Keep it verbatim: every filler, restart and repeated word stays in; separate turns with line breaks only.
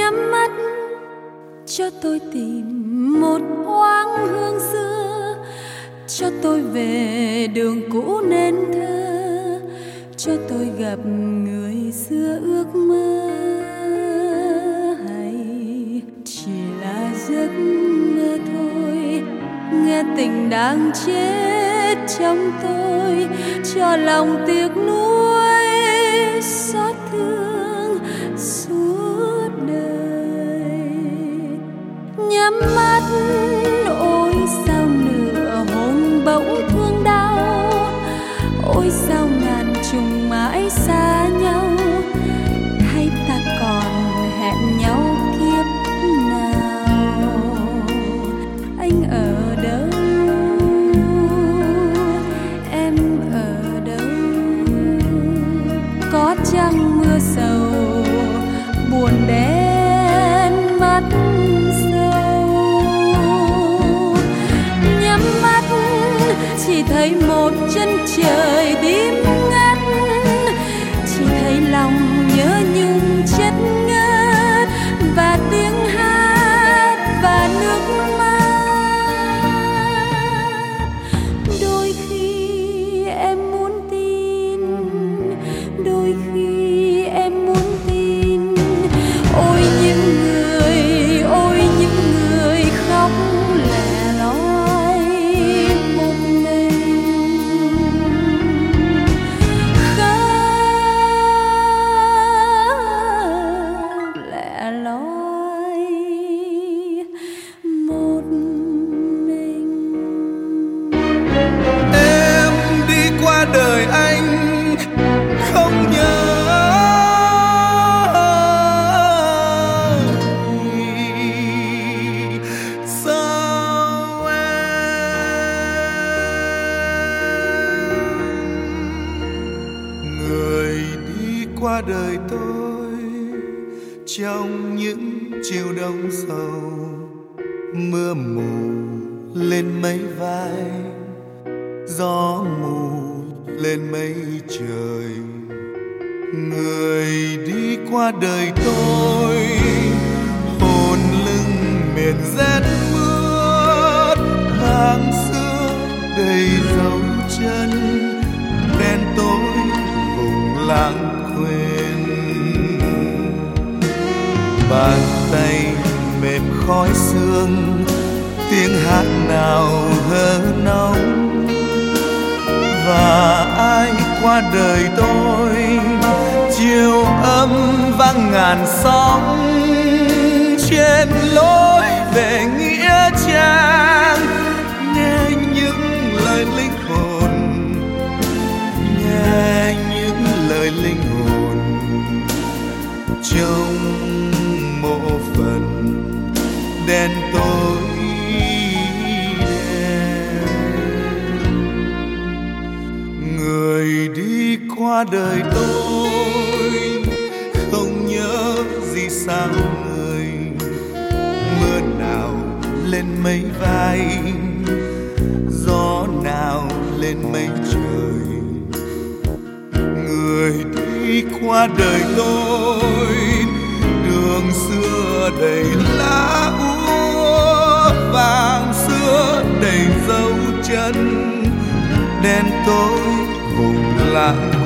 Nhắm mắt cho tôi tìm một thoáng hương xưa, cho tôi về đường cũ nên thơ, cho tôi gặp người xưa ước mơ. Hay chỉ là giấc mơ thôi, nghe tình đang chết trong tôi, cho lòng tiếc nuối xót thương suốt đời. Nhắm mắt ôi sao nửa hôm bỗng thương đau, ôi sao ngàn trùng mãi xa nhau, hay ta còn hẹn nhau kiếp nào. Anh ở đâu, em ở đâu, có chăng mưa sầu buồn đen mắt sâu. Nhắm mắt chỉ thấy một chân trời tím ngắt, chỉ thấy lòng nhớ nhung chất ngất, và tiếng hát và nước mắt. Đôi khi em muốn tin, đôi khi em muốn tin. Ôi những người, ôi những người khóc lẻ loi một mình, khóc lẻ loi một mình.
Em đi qua đời anh không nhớ, sao em. Người đi qua đời tôi trong những chiều đông sầu, mưa mù lên mấy vai, gió mù lên mây trời. Người đi qua đời tôi, hồn lưng mệt rét mướt, tháng xưa đầy dấu chân, đen tối vùng lãng quên. Bàn tay mềm khói sương, tiếng hát nào hơ nóng. Và ai qua đời tôi, chiều âm vang ngàn sóng, trên lối về nghĩa trang. Nghe những lời linh hồn, nghe những lời linh hồn trong mộ phần đen tối. Người đi qua đời tôi không nhớ gì sao người. Mưa nào lên mấy vai, gió nào lên mây trời. Người đi qua đời tôi, đường xưa đầy lá úa, vàng xưa đầy dấu chân, đen tối vùng lãng